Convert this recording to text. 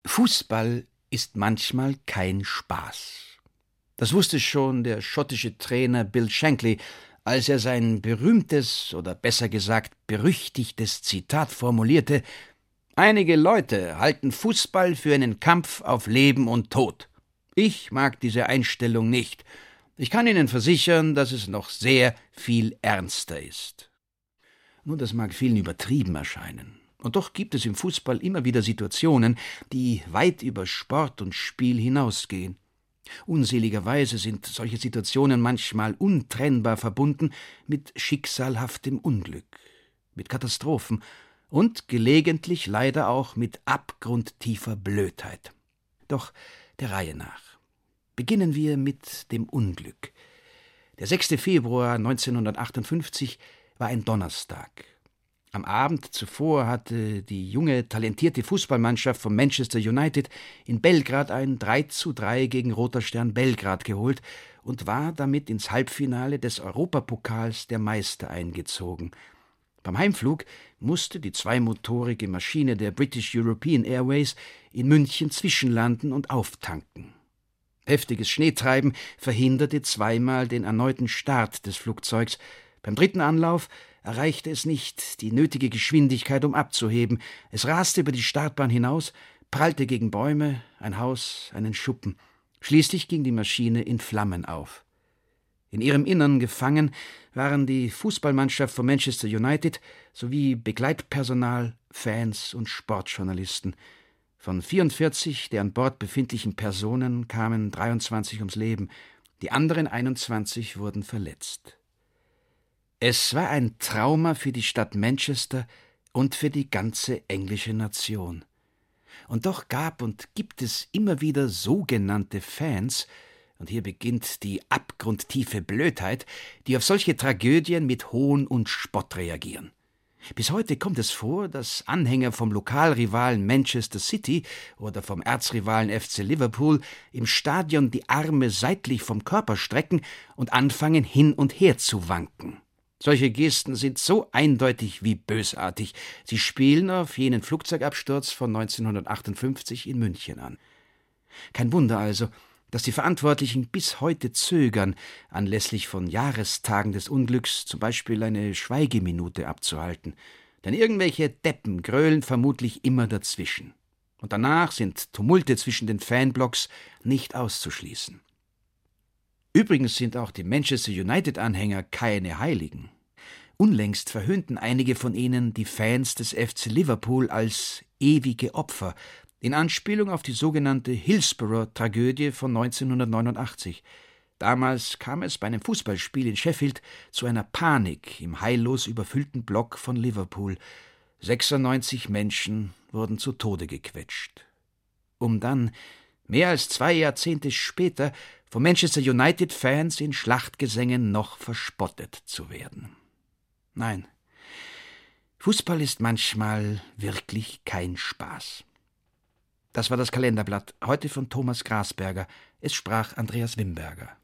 Fußball ist manchmal kein Spaß. Das wusste schon der schottische Trainer Bill Shankly, als er sein berühmtes oder besser gesagt berüchtigtes Zitat formulierte: Einige Leute halten Fußball für einen Kampf auf Leben und Tod. Ich mag diese Einstellung nicht. Ich kann Ihnen versichern, dass es noch sehr viel ernster ist. Nun, das mag vielen übertrieben erscheinen. Und doch gibt es im Fußball immer wieder Situationen, die weit über Sport und Spiel hinausgehen. Unseligerweise sind solche Situationen manchmal untrennbar verbunden mit schicksalhaftem Unglück, mit Katastrophen und gelegentlich leider auch mit abgrundtiefer Blödheit. Doch der Reihe nach. Beginnen wir mit dem Unglück. Der 6. Februar 1958 war ein Donnerstag. Am Abend zuvor hatte die junge, talentierte Fußballmannschaft von Manchester United in Belgrad ein 3:3 gegen Roter Stern Belgrad geholt und war damit ins Halbfinale des Europapokals der Meister eingezogen. Beim Heimflug musste die zweimotorige Maschine der British European Airways in München zwischenlanden und auftanken. Heftiges Schneetreiben verhinderte zweimal den erneuten Start des Flugzeugs. Beim dritten Anlauf erreichte es nicht die nötige Geschwindigkeit, um abzuheben. Es raste über die Startbahn hinaus, prallte gegen Bäume, ein Haus, einen Schuppen. Schließlich ging die Maschine in Flammen auf. In ihrem Innern gefangen waren die Fußballmannschaft von Manchester United sowie Begleitpersonal, Fans und Sportjournalisten. Von 44 der an Bord befindlichen Personen kamen 23 ums Leben, die anderen 21 wurden verletzt. Es war ein Trauma für die Stadt Manchester und für die ganze englische Nation. Und doch gab und gibt es immer wieder sogenannte Fans, und hier beginnt die abgrundtiefe Blödheit, die auf solche Tragödien mit Hohn und Spott reagieren. Bis heute kommt es vor, dass Anhänger vom Lokalrivalen Manchester City oder vom Erzrivalen FC Liverpool im Stadion die Arme seitlich vom Körper strecken und anfangen, hin und her zu wanken. Solche Gesten sind so eindeutig wie bösartig. Sie spielen auf jenen Flugzeugabsturz von 1958 in München an. Kein Wunder also, dass die Verantwortlichen bis heute zögern, anlässlich von Jahrestagen des Unglücks zum Beispiel eine Schweigeminute abzuhalten. Denn irgendwelche Deppen grölen vermutlich immer dazwischen. Und danach sind Tumulte zwischen den Fanblocks nicht auszuschließen. Übrigens sind auch die Manchester United-Anhänger keine Heiligen. Unlängst verhöhnten einige von ihnen die Fans des FC Liverpool als ewige Opfer, in Anspielung auf die sogenannte Hillsborough-Tragödie von 1989. Damals kam es bei einem Fußballspiel in Sheffield zu einer Panik im heillos überfüllten Block von Liverpool. 96 Menschen wurden zu Tode gequetscht. Um dann, mehr als 2 Jahrzehnte später, von Manchester United-Fans in Schlachtgesängen noch verspottet zu werden. Nein, Fußball ist manchmal wirklich kein Spaß. Das war das Kalenderblatt, heute von Thomas Grasberger. Es sprach Andreas Wimberger.